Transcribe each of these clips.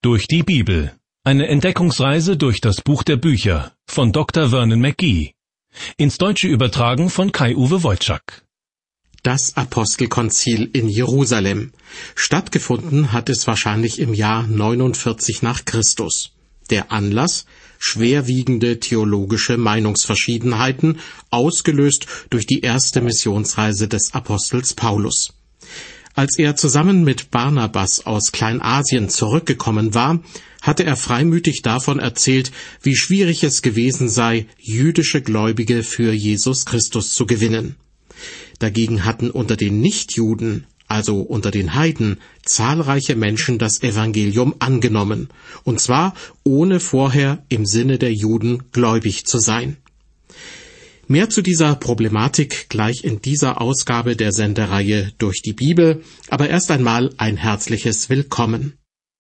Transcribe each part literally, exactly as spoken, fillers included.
Durch die Bibel. Eine Entdeckungsreise durch das Buch der Bücher von Doktor Vernon McGee. Ins Deutsche übertragen von Kai-Uwe Wojczak. Das Apostelkonzil in Jerusalem. Stattgefunden hat es wahrscheinlich im Jahr neunundvierzig nach Christus. Der Anlass? Schwerwiegende theologische Meinungsverschiedenheiten, ausgelöst durch die erste Missionsreise des Apostels Paulus. Als er zusammen mit Barnabas aus Kleinasien zurückgekommen war, hatte er freimütig davon erzählt, wie schwierig es gewesen sei, jüdische Gläubige für Jesus Christus zu gewinnen. Dagegen hatten unter den Nichtjuden, also unter den Heiden, zahlreiche Menschen das Evangelium angenommen, und zwar ohne vorher im Sinne der Juden gläubig zu sein. Mehr zu dieser Problematik gleich in dieser Ausgabe der Sendereihe Durch die Bibel, aber erst einmal ein herzliches Willkommen.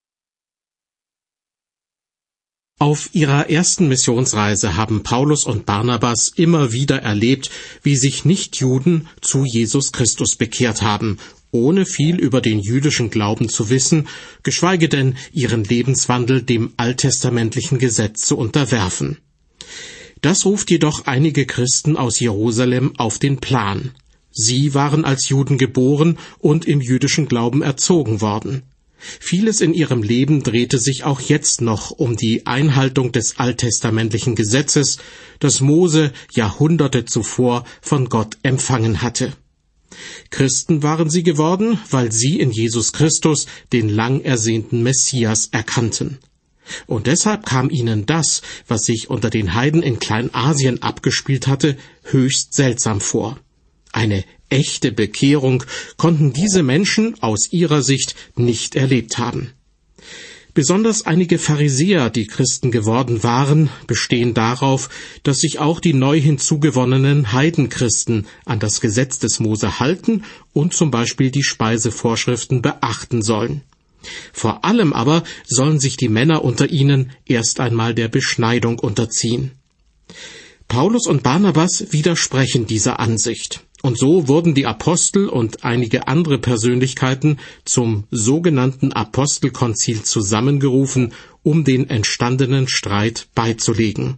Auf ihrer ersten Missionsreise haben Paulus und Barnabas immer wieder erlebt, wie sich Nichtjuden zu Jesus Christus bekehrt haben, ohne viel über den jüdischen Glauben zu wissen, geschweige denn ihren Lebenswandel dem alttestamentlichen Gesetz zu unterwerfen. Das ruft jedoch einige Christen aus Jerusalem auf den Plan. Sie waren als Juden geboren und im jüdischen Glauben erzogen worden. Vieles in ihrem Leben drehte sich auch jetzt noch um die Einhaltung des alttestamentlichen Gesetzes, das Mose Jahrhunderte zuvor von Gott empfangen hatte. Christen waren sie geworden, weil sie in Jesus Christus den lang ersehnten Messias erkannten. Und deshalb kam ihnen das, was sich unter den Heiden in Kleinasien abgespielt hatte, höchst seltsam vor. Eine echte Bekehrung konnten diese Menschen aus ihrer Sicht nicht erlebt haben. Besonders einige Pharisäer, die Christen geworden waren, bestehen darauf, dass sich auch die neu hinzugewonnenen Heidenchristen an das Gesetz des Mose halten und zum Beispiel die Speisevorschriften beachten sollen. Vor allem aber sollen sich die Männer unter ihnen erst einmal der Beschneidung unterziehen. Paulus und Barnabas widersprechen dieser Ansicht. Und so wurden die Apostel und einige andere Persönlichkeiten zum sogenannten Apostelkonzil zusammengerufen, um den entstandenen Streit beizulegen.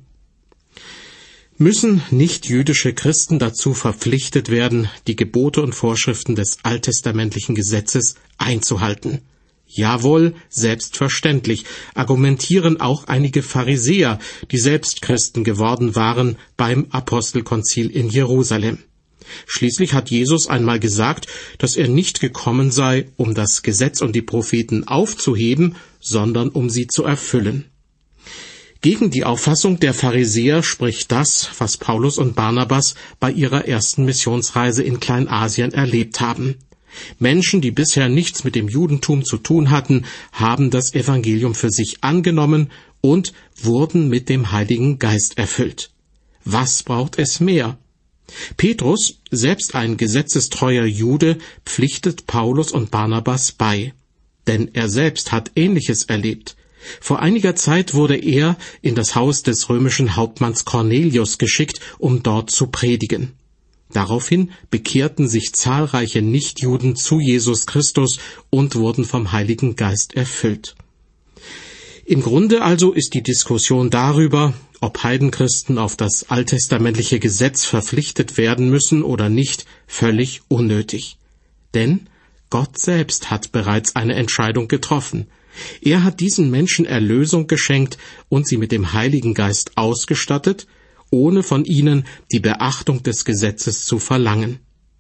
Müssen nichtjüdische Christen dazu verpflichtet werden, die Gebote und Vorschriften des alttestamentlichen Gesetzes einzuhalten? Jawohl, selbstverständlich, argumentieren auch einige Pharisäer, die selbst Christen geworden waren, beim Apostelkonzil in Jerusalem. Schließlich hat Jesus einmal gesagt, dass er nicht gekommen sei, um das Gesetz und die Propheten aufzuheben, sondern um sie zu erfüllen. Gegen die Auffassung der Pharisäer spricht das, was Paulus und Barnabas bei ihrer ersten Missionsreise in Kleinasien erlebt haben. Menschen, die bisher nichts mit dem Judentum zu tun hatten, haben das Evangelium für sich angenommen und wurden mit dem Heiligen Geist erfüllt. Was braucht es mehr? Petrus, selbst ein gesetzestreuer Jude, pflichtet Paulus und Barnabas bei. Denn er selbst hat Ähnliches erlebt. Vor einiger Zeit wurde er in das Haus des römischen Hauptmanns Cornelius geschickt, um dort zu predigen. Daraufhin bekehrten sich zahlreiche Nichtjuden zu Jesus Christus und wurden vom Heiligen Geist erfüllt. Im Grunde also ist die Diskussion darüber, ob Heidenchristen auf das alttestamentliche Gesetz verpflichtet werden müssen oder nicht, völlig unnötig. Denn Gott selbst hat bereits eine Entscheidung getroffen. Er hat diesen Menschen Erlösung geschenkt und sie mit dem Heiligen Geist ausgestattet, ohne von ihnen die Beachtung des Gesetzes zu verlangen.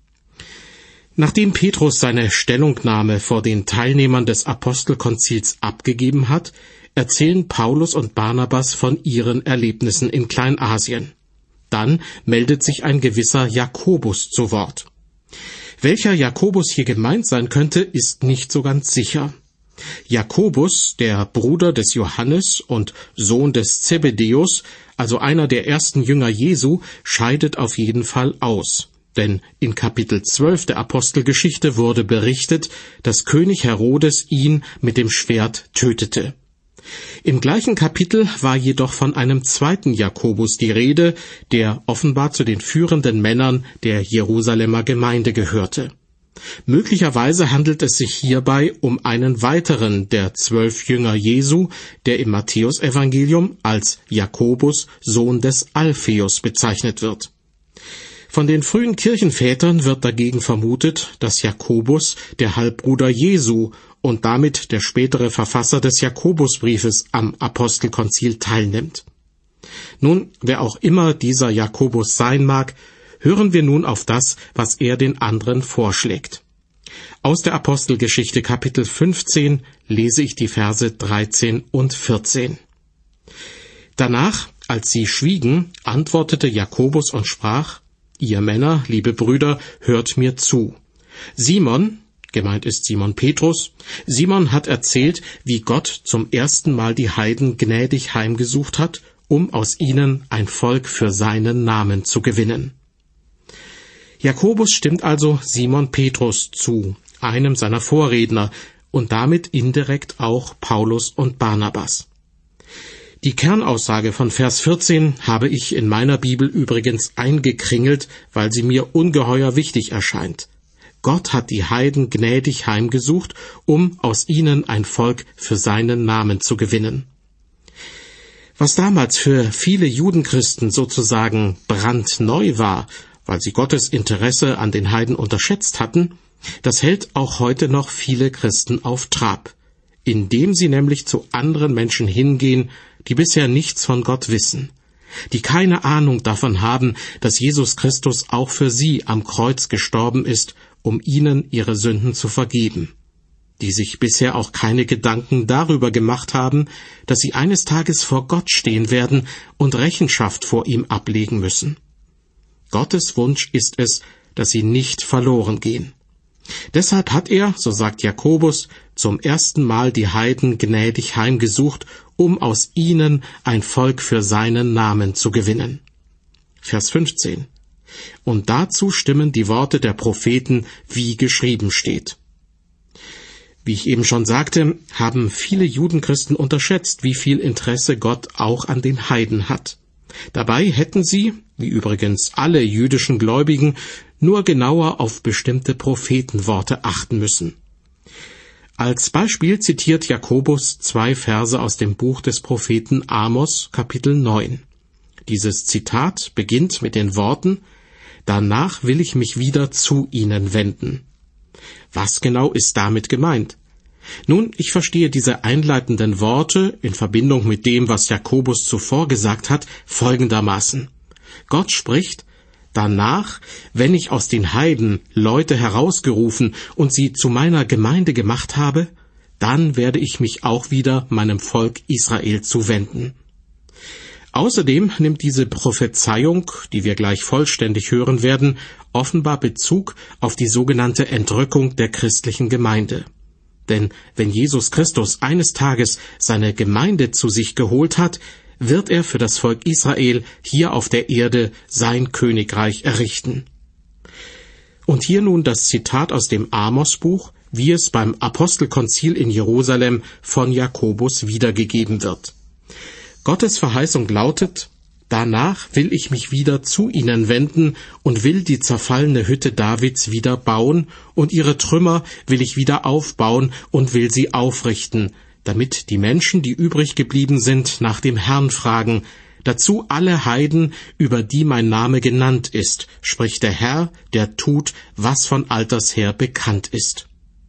Nachdem Petrus seine Stellungnahme vor den Teilnehmern des Apostelkonzils abgegeben hat, erzählen Paulus und Barnabas von ihren Erlebnissen in Kleinasien. Dann meldet sich ein gewisser Jakobus zu Wort. Welcher Jakobus hier gemeint sein könnte, ist nicht so ganz sicher. Jakobus, der Bruder des Johannes und Sohn des Zebedäus, also einer der ersten Jünger Jesu, scheidet auf jeden Fall aus. Denn in Kapitel zwölf der Apostelgeschichte wurde berichtet, dass König Herodes ihn mit dem Schwert tötete. Im gleichen Kapitel war jedoch von einem zweiten Jakobus die Rede, der offenbar zu den führenden Männern der Jerusalemer Gemeinde gehörte. Möglicherweise handelt es sich hierbei um einen weiteren der zwölf Jünger Jesu, der im Matthäusevangelium als Jakobus, Sohn des Alpheus, bezeichnet wird. Von den frühen Kirchenvätern wird dagegen vermutet, dass Jakobus, der Halbbruder Jesu und damit der spätere Verfasser des Jakobusbriefes, am Apostelkonzil teilnimmt. Nun, wer auch immer dieser Jakobus sein mag, hören wir nun auf das, was er den anderen vorschlägt. Aus der Apostelgeschichte Kapitel fünfzehn lese ich die Verse dreizehn und vierzehn. Danach, als sie schwiegen, antwortete Jakobus und sprach: Ihr Männer, liebe Brüder, hört mir zu. Simon, gemeint ist Simon Petrus, Simon hat erzählt, wie Gott zum ersten Mal die Heiden gnädig heimgesucht hat, um aus ihnen ein Volk für seinen Namen zu gewinnen. Jakobus stimmt also Simon Petrus zu, einem seiner Vorredner, und damit indirekt auch Paulus und Barnabas. Die Kernaussage von Vers vierzehn habe ich in meiner Bibel übrigens eingekringelt, weil sie mir ungeheuer wichtig erscheint. Gott hat die Heiden gnädig heimgesucht, um aus ihnen ein Volk für seinen Namen zu gewinnen. Was damals für viele Judenchristen sozusagen brandneu war, weil sie Gottes Interesse an den Heiden unterschätzt hatten, das hält auch heute noch viele Christen auf Trab, indem sie nämlich zu anderen Menschen hingehen, die bisher nichts von Gott wissen, die keine Ahnung davon haben, dass Jesus Christus auch für sie am Kreuz gestorben ist, um ihnen ihre Sünden zu vergeben, die sich bisher auch keine Gedanken darüber gemacht haben, dass sie eines Tages vor Gott stehen werden und Rechenschaft vor ihm ablegen müssen. Gottes Wunsch ist es, dass sie nicht verloren gehen. Deshalb hat er, so sagt Jakobus, zum ersten Mal die Heiden gnädig heimgesucht, um aus ihnen ein Volk für seinen Namen zu gewinnen. Vers fünfzehn. Und dazu stimmen die Worte der Propheten, wie geschrieben steht. Wie ich eben schon sagte, haben viele Judenchristen unterschätzt, wie viel Interesse Gott auch an den Heiden hat. Dabei hätten sie, wie übrigens alle jüdischen Gläubigen, nur genauer auf bestimmte Prophetenworte achten müssen. Als Beispiel zitiert Jakobus zwei Verse aus dem Buch des Propheten Amos, Kapitel neun. Dieses Zitat beginnt mit den Worten: Danach will ich mich wieder zu ihnen wenden. Was genau ist damit gemeint? Nun, ich verstehe diese einleitenden Worte in Verbindung mit dem, was Jakobus zuvor gesagt hat, folgendermaßen. Gott spricht: Danach, wenn ich aus den Heiden Leute herausgerufen und sie zu meiner Gemeinde gemacht habe, dann werde ich mich auch wieder meinem Volk Israel zuwenden. Außerdem nimmt diese Prophezeiung, die wir gleich vollständig hören werden, offenbar Bezug auf die sogenannte Entrückung der christlichen Gemeinde. Denn wenn Jesus Christus eines Tages seine Gemeinde zu sich geholt hat, wird er für das Volk Israel hier auf der Erde sein Königreich errichten. Und hier nun das Zitat aus dem Amos-Buch, wie es beim Apostelkonzil in Jerusalem von Jakobus wiedergegeben wird. Gottes Verheißung lautet: Danach will ich mich wieder zu ihnen wenden und will die zerfallene Hütte Davids wieder bauen, und ihre Trümmer will ich wieder aufbauen und will sie aufrichten, damit die Menschen, die übrig geblieben sind, nach dem Herrn fragen, dazu alle Heiden, über die mein Name genannt ist, spricht der Herr, der tut, was von alters her bekannt ist.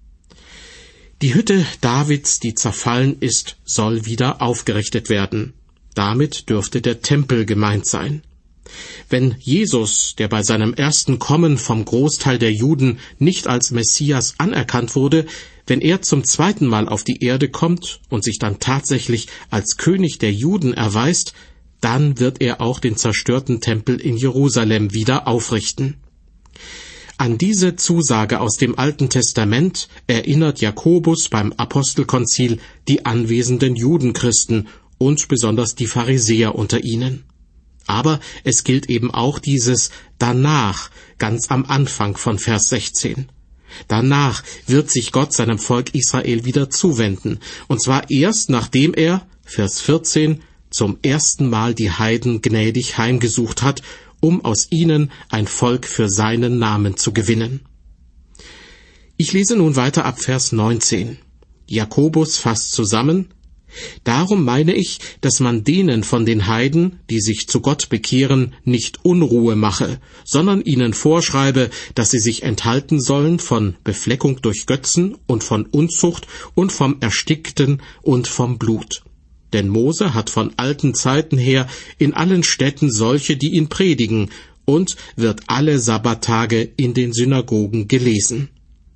Die Hütte Davids, die zerfallen ist, soll wieder aufgerichtet werden. Damit dürfte der Tempel gemeint sein. Wenn Jesus, der bei seinem ersten Kommen vom Großteil der Juden nicht als Messias anerkannt wurde, wenn er zum zweiten Mal auf die Erde kommt und sich dann tatsächlich als König der Juden erweist, dann wird er auch den zerstörten Tempel in Jerusalem wieder aufrichten. An diese Zusage aus dem Alten Testament erinnert Jakobus beim Apostelkonzil die anwesenden Judenchristen und besonders die Pharisäer unter ihnen. Aber es gilt eben auch dieses danach, ganz am Anfang von Vers sechzehn. Danach wird sich Gott seinem Volk Israel wieder zuwenden, und zwar erst nachdem er, Vers vierzehn, zum ersten Mal die Heiden gnädig heimgesucht hat, um aus ihnen ein Volk für seinen Namen zu gewinnen. Ich lese nun weiter ab Vers neunzehn. Jakobus fasst zusammen: Darum meine ich, dass man denen von den Heiden, die sich zu Gott bekehren, nicht Unruhe mache, sondern ihnen vorschreibe, dass sie sich enthalten sollen von Befleckung durch Götzen und von Unzucht und vom Erstickten und vom Blut. Denn Mose hat von alten Zeiten her in allen Städten solche, die ihn predigen, und wird alle Sabbattage in den Synagogen gelesen.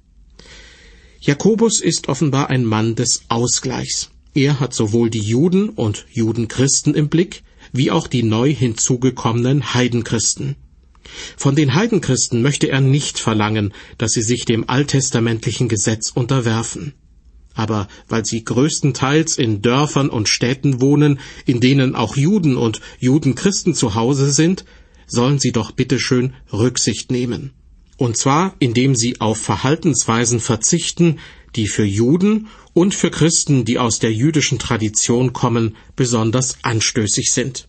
Jakobus ist offenbar ein Mann des Ausgleichs. Er hat sowohl die Juden und Judenchristen im Blick, wie auch die neu hinzugekommenen Heidenchristen. Von den Heidenchristen möchte er nicht verlangen, dass sie sich dem alttestamentlichen Gesetz unterwerfen. Aber weil sie größtenteils in Dörfern und Städten wohnen, in denen auch Juden und Judenchristen zu Hause sind, sollen sie doch bitteschön Rücksicht nehmen. Und zwar, indem sie auf Verhaltensweisen verzichten, die für Juden und für Christen, die aus der jüdischen Tradition kommen, besonders anstößig sind.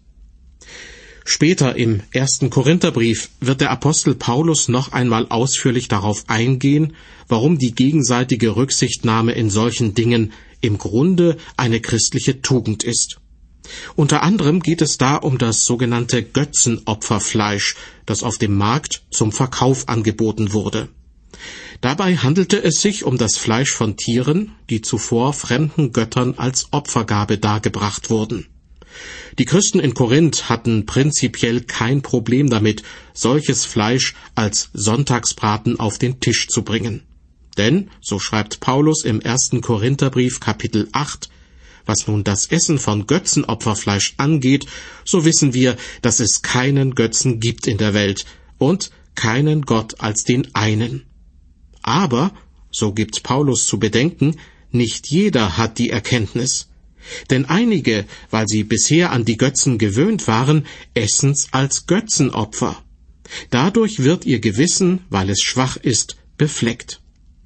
Später im ersten Korintherbrief wird der Apostel Paulus noch einmal ausführlich darauf eingehen, warum die gegenseitige Rücksichtnahme in solchen Dingen im Grunde eine christliche Tugend ist. Unter anderem geht es da um das sogenannte Götzenopferfleisch, das auf dem Markt zum Verkauf angeboten wurde. Dabei handelte es sich um das Fleisch von Tieren, die zuvor fremden Göttern als Opfergabe dargebracht wurden. Die Christen in Korinth hatten prinzipiell kein Problem damit, solches Fleisch als Sonntagsbraten auf den Tisch zu bringen. Denn, so schreibt Paulus im ersten Korintherbrief Kapitel acht, was nun das Essen von Götzenopferfleisch angeht, so wissen wir, dass es keinen Götzen gibt in der Welt und keinen Gott als den einen. Aber, so gibt Paulus zu bedenken, nicht jeder hat die Erkenntnis. Denn einige, weil sie bisher an die Götzen gewöhnt waren, essen's als Götzenopfer. Dadurch wird ihr Gewissen, weil es schwach ist, befleckt.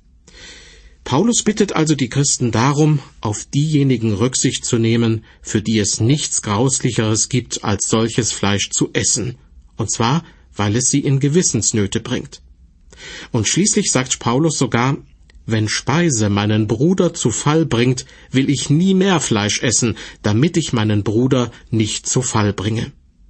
Paulus bittet also die Christen darum, auf diejenigen Rücksicht zu nehmen, für die es nichts Grauslicheres gibt, als solches Fleisch zu essen, und zwar, weil es sie in Gewissensnöte bringt. Und schließlich sagt Paulus sogar: Wenn Speise meinen Bruder zu Fall bringt, will ich nie mehr Fleisch essen, damit ich meinen Bruder nicht zu Fall bringe.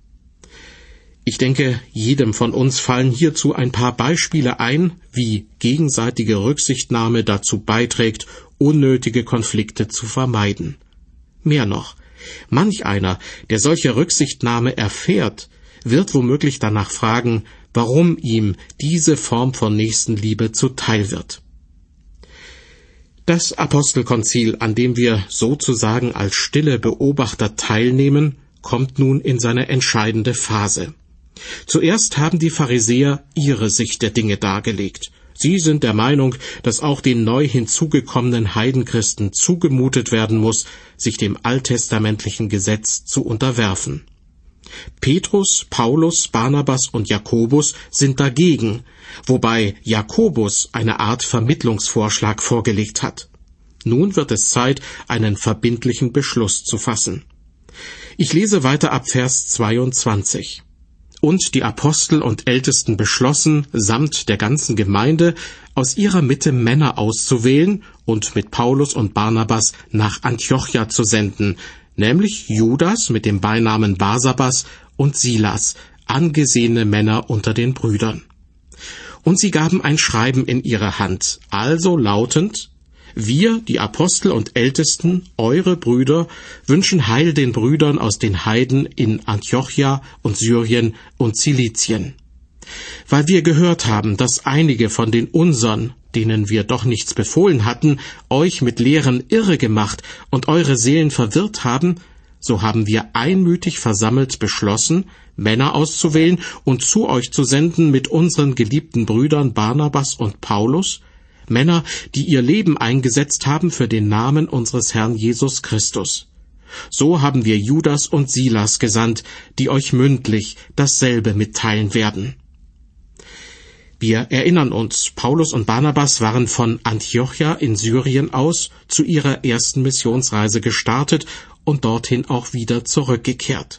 Ich denke, jedem von uns fallen hierzu ein paar Beispiele ein, wie gegenseitige Rücksichtnahme dazu beiträgt, unnötige Konflikte zu vermeiden. Mehr noch, manch einer, der solche Rücksichtnahme erfährt, wird womöglich danach fragen, warum ihm diese Form von Nächstenliebe zuteil wird. Das Apostelkonzil, an dem wir sozusagen als stille Beobachter teilnehmen, kommt nun in seine entscheidende Phase. Zuerst haben die Pharisäer ihre Sicht der Dinge dargelegt. Sie sind der Meinung, dass auch den neu hinzugekommenen Heidenchristen zugemutet werden muss, sich dem alttestamentlichen Gesetz zu unterwerfen. Petrus, Paulus, Barnabas und Jakobus sind dagegen, wobei Jakobus eine Art Vermittlungsvorschlag vorgelegt hat. Nun wird es Zeit, einen verbindlichen Beschluss zu fassen. Ich lese weiter ab Vers zweiundzwanzig. Und die Apostel und Ältesten beschlossen, samt der ganzen Gemeinde, aus ihrer Mitte Männer auszuwählen und mit Paulus und Barnabas nach Antiochia zu senden, nämlich Judas mit dem Beinamen Barsabas und Silas, angesehene Männer unter den Brüdern. Und sie gaben ein Schreiben in ihre Hand, also lautend: Wir, die Apostel und Ältesten, eure Brüder, wünschen Heil den Brüdern aus den Heiden in Antiochia und Syrien und Zilizien. Weil wir gehört haben, dass einige von den unsern, denen wir doch nichts befohlen hatten, euch mit Lehren irre gemacht und eure Seelen verwirrt haben, so haben wir einmütig versammelt beschlossen, Männer auszuwählen und zu euch zu senden mit unseren geliebten Brüdern Barnabas und Paulus, Männer, die ihr Leben eingesetzt haben für den Namen unseres Herrn Jesus Christus. So haben wir Judas und Silas gesandt, die euch mündlich dasselbe mitteilen werden. Wir erinnern uns, Paulus und Barnabas waren von Antiochia in Syrien aus zu ihrer ersten Missionsreise gestartet und dorthin auch wieder zurückgekehrt.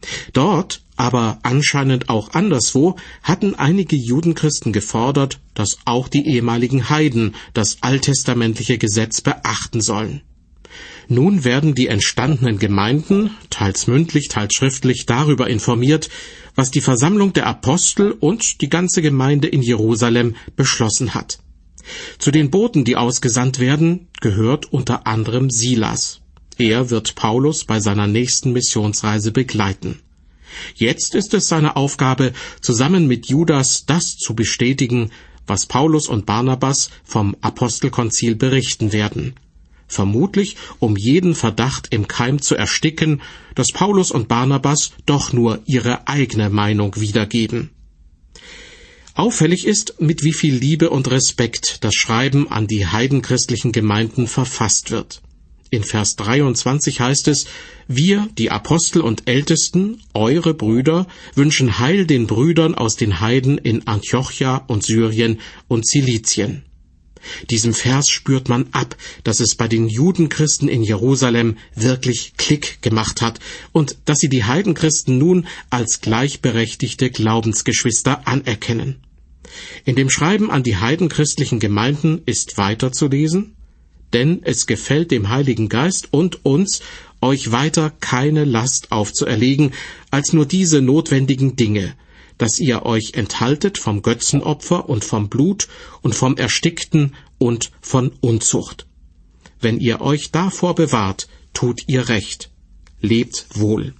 Dort, aber anscheinend auch anderswo, hatten einige Judenchristen gefordert, dass auch die ehemaligen Heiden das alttestamentliche Gesetz beachten sollen. Nun werden die entstandenen Gemeinden, teils mündlich, teils schriftlich, darüber informiert, was die Versammlung der Apostel und die ganze Gemeinde in Jerusalem beschlossen hat. Zu den Boten, die ausgesandt werden, gehört unter anderem Silas. Er wird Paulus bei seiner nächsten Missionsreise begleiten. Jetzt ist es seine Aufgabe, zusammen mit Judas das zu bestätigen, was Paulus und Barnabas vom Apostelkonzil berichten werden. Vermutlich, um jeden Verdacht im Keim zu ersticken, dass Paulus und Barnabas doch nur ihre eigene Meinung wiedergeben. Auffällig ist, mit wie viel Liebe und Respekt das Schreiben an die heidenchristlichen Gemeinden verfasst wird. In Vers dreiundzwanzig heißt es: Wir, die Apostel und Ältesten, eure Brüder, wünschen Heil den Brüdern aus den Heiden in Antiochia und Syrien und Zilizien. Diesem Vers spürt man ab, dass es bei den Judenchristen in Jerusalem wirklich Klick gemacht hat und dass sie die Heidenchristen nun als gleichberechtigte Glaubensgeschwister anerkennen. In dem Schreiben an die heidenchristlichen Gemeinden ist weiter zu lesen: Denn es gefällt dem Heiligen Geist und uns, euch weiter keine Last aufzuerlegen, als nur diese notwendigen Dinge, dass ihr euch enthaltet vom Götzenopfer und vom Blut und vom Erstickten und von Unzucht. Wenn ihr euch davor bewahrt, tut ihr recht. Lebt wohl.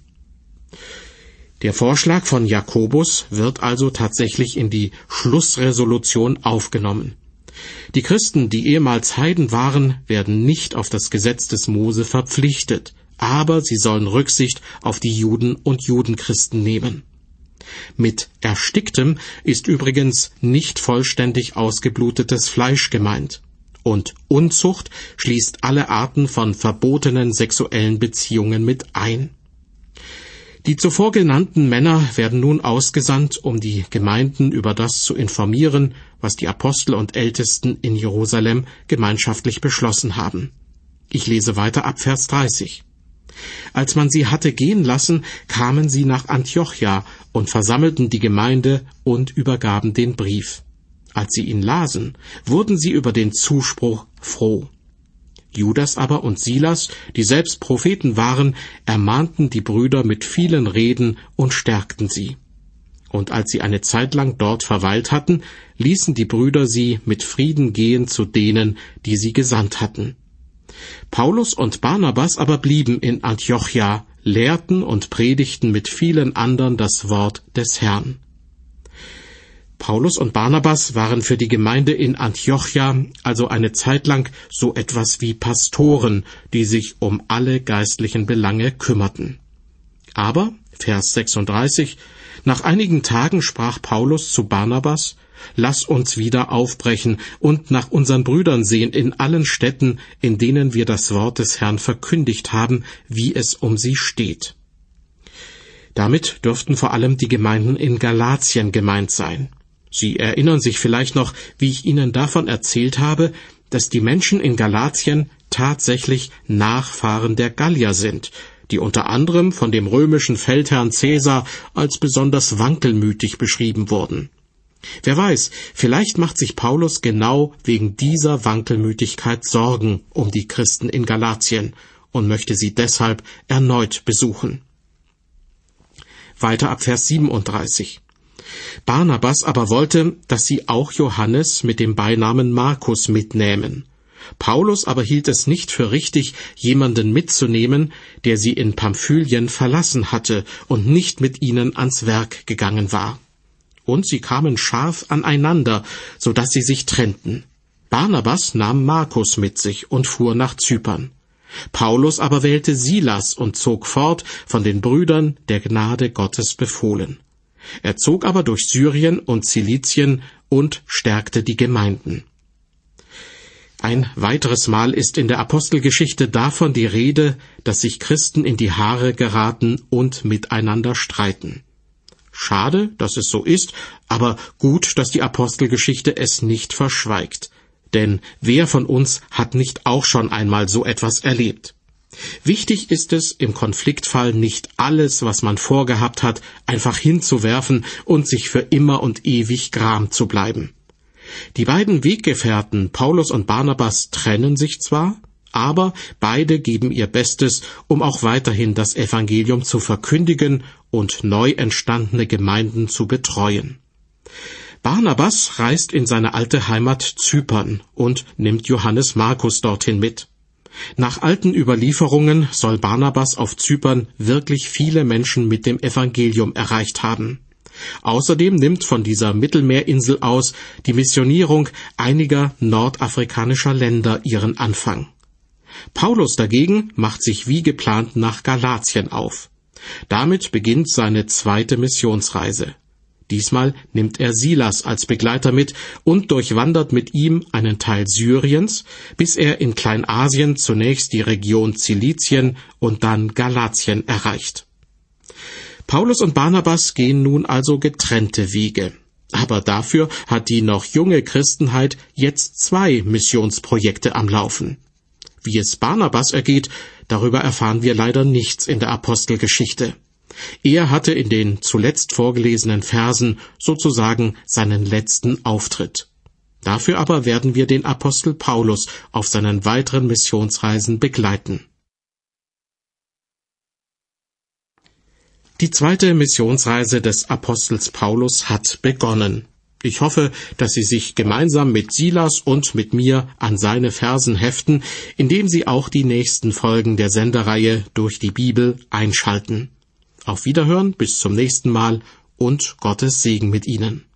Der Vorschlag von Jakobus wird also tatsächlich in die Schlussresolution aufgenommen. Die Christen, die ehemals Heiden waren, werden nicht auf das Gesetz des Mose verpflichtet, aber sie sollen Rücksicht auf die Juden und Judenchristen nehmen. Mit Ersticktem ist übrigens nicht vollständig ausgeblutetes Fleisch gemeint. Und Unzucht schließt alle Arten von verbotenen sexuellen Beziehungen mit ein. Die zuvor genannten Männer werden nun ausgesandt, um die Gemeinden über das zu informieren, was die Apostel und Ältesten in Jerusalem gemeinschaftlich beschlossen haben. Ich lese weiter ab Vers dreißig. Als man sie hatte gehen lassen, kamen sie nach Antiochia und versammelten die Gemeinde und übergaben den Brief. Als sie ihn lasen, wurden sie über den Zuspruch froh. Judas aber und Silas, die selbst Propheten waren, ermahnten die Brüder mit vielen Reden und stärkten sie. Und als sie eine Zeit lang dort verweilt hatten, ließen die Brüder sie mit Frieden gehen zu denen, die sie gesandt hatten. Paulus und Barnabas aber blieben in Antiochia, lehrten und predigten mit vielen anderen das Wort des Herrn. Paulus und Barnabas waren für die Gemeinde in Antiochia also eine Zeit lang so etwas wie Pastoren, die sich um alle geistlichen Belange kümmerten. Aber, Vers sechsunddreißig, nach einigen Tagen sprach Paulus zu Barnabas: Lass uns wieder aufbrechen und nach unseren Brüdern sehen in allen Städten, in denen wir das Wort des Herrn verkündigt haben, wie es um sie steht. Damit dürften vor allem die Gemeinden in Galatien gemeint sein. Sie erinnern sich vielleicht noch, wie ich Ihnen davon erzählt habe, dass die Menschen in Galatien tatsächlich Nachfahren der Gallier sind, die unter anderem von dem römischen Feldherrn Caesar als besonders wankelmütig beschrieben wurden. Wer weiß, vielleicht macht sich Paulus genau wegen dieser Wankelmütigkeit Sorgen um die Christen in Galatien und möchte sie deshalb erneut besuchen. Weiter ab Vers siebenunddreißig. Barnabas aber wollte, dass sie auch Johannes mit dem Beinamen Markus mitnähmen. Paulus aber hielt es nicht für richtig, jemanden mitzunehmen, der sie in Pamphylien verlassen hatte und nicht mit ihnen ans Werk gegangen war. Und sie kamen scharf aneinander, so dass sie sich trennten. Barnabas nahm Markus mit sich und fuhr nach Zypern. Paulus aber wählte Silas und zog fort, von den Brüdern der Gnade Gottes befohlen. Er zog aber durch Syrien und Zilizien und stärkte die Gemeinden. Ein weiteres Mal ist in der Apostelgeschichte davon die Rede, dass sich Christen in die Haare geraten und miteinander streiten. Schade, dass es so ist, aber gut, dass die Apostelgeschichte es nicht verschweigt. Denn wer von uns hat nicht auch schon einmal so etwas erlebt? Wichtig ist es, im Konfliktfall nicht alles, was man vorgehabt hat, einfach hinzuwerfen und sich für immer und ewig gram zu bleiben. Die beiden Weggefährten Paulus und Barnabas trennen sich zwar, aber beide geben ihr Bestes, um auch weiterhin das Evangelium zu verkündigen und neu entstandene Gemeinden zu betreuen. Barnabas reist in seine alte Heimat Zypern und nimmt Johannes Markus dorthin mit. Nach alten Überlieferungen soll Barnabas auf Zypern wirklich viele Menschen mit dem Evangelium erreicht haben. Außerdem nimmt von dieser Mittelmeerinsel aus die Missionierung einiger nordafrikanischer Länder ihren Anfang. Paulus dagegen macht sich wie geplant nach Galatien auf. Damit beginnt seine zweite Missionsreise. Diesmal nimmt er Silas als Begleiter mit und durchwandert mit ihm einen Teil Syriens, bis er in Kleinasien zunächst die Region Zilizien und dann Galatien erreicht. Paulus und Barnabas gehen nun also getrennte Wege. Aber dafür hat die noch junge Christenheit jetzt zwei Missionsprojekte am Laufen. Wie es Barnabas ergeht, darüber erfahren wir leider nichts in der Apostelgeschichte. Er hatte in den zuletzt vorgelesenen Versen sozusagen seinen letzten Auftritt. Dafür aber werden wir den Apostel Paulus auf seinen weiteren Missionsreisen begleiten. Die zweite Missionsreise des Apostels Paulus hat begonnen. Ich hoffe, dass Sie sich gemeinsam mit Silas und mit mir an seine Versen heften, indem Sie auch die nächsten Folgen der Sendereihe durch die Bibel einschalten. Auf Wiederhören, bis zum nächsten Mal und Gottes Segen mit Ihnen.